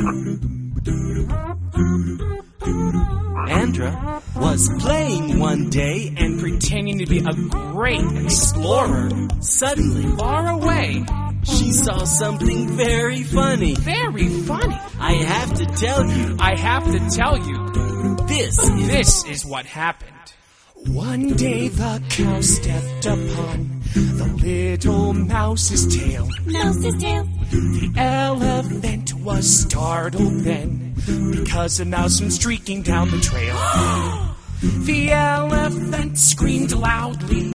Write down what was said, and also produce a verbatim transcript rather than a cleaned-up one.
Andra was playing one day and pretending to be a great explorer. Suddenly, Far away. she saw something very funny. Very funny. I have to tell you, I have to tell you, this is... this is what happened. One day the cow stepped upon the little mouse's tail. Mouse's tail. The elephant was startled then, because a mouse went streaking down the trail. The elephant screamed loudly.